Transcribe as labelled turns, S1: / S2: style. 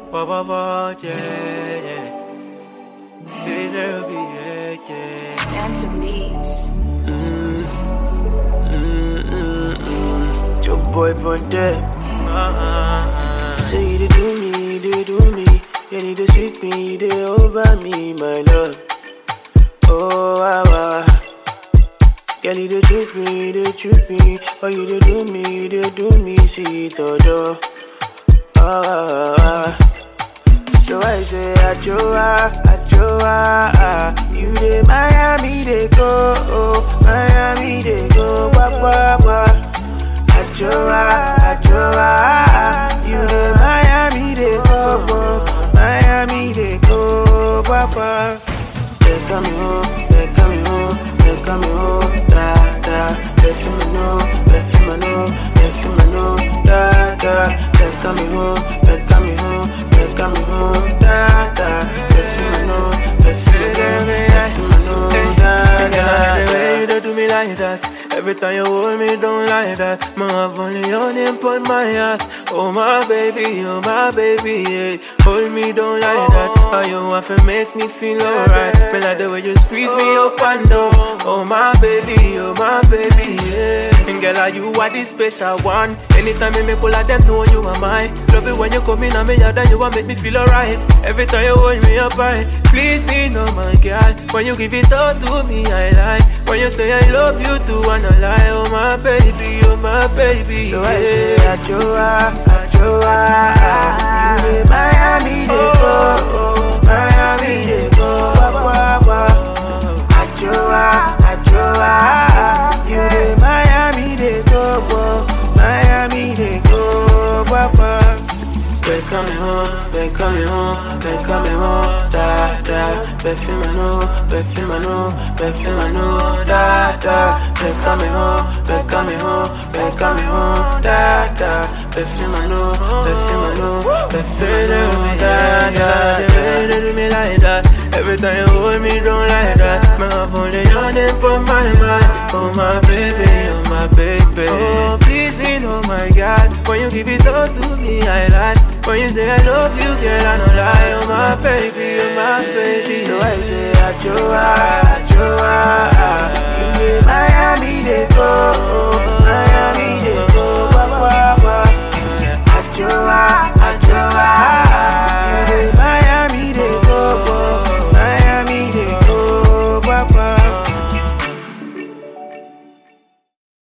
S1: Wah, wah, wah, yeah, yeah. Teaser be, yeah.
S2: Phantom Beats.
S3: Your boy Ponte. Say they do me. You need to sweet me, they over me, my love. Oh, ah, ah. Girl, you they treat me. Oh, you they do me, sweet odor. Ah. So I say, Achoa. You dey Miami, they go, Miami, they go, wah. Achoa. You dey Miami, they go, Miami, they go, wah. They coming home, da. They feel me no, da. They coming home, da. They feel me no, da.
S1: The way you do me like that. Every time you hold me down like that. My have only your name on my heart. Oh my baby, yeah. Hold me down like that. How you want to make me feel alright. Me like the way you squeeze me up and down. Oh my baby, yeah. And girl, are you are the special one. Anytime you make all of them know you are mine. Love it when you come in and me yard and you want make me feel alright. Every time you hold me up high. Please be no my girl. When you give it all to me, I like. When you say I love you too, I no lie. Oh my baby,
S3: So I say, Achoa. You dey Miami, they go, Miami, they go, wah. Achoa. You dey Miami, they go, Miami, they go, wah. They coming home, da. They feel me no, da. They coming home, da. They feel me no, da.
S1: they do me like that. Every time you hold me down like that. My have only your name on my mind. Oh my baby. Oh please be no my God. When you give it all to me, I like. When you say I love you, girl, I don't lie. Oh my baby.
S3: So I say, Achoa. You dey Miami, they go,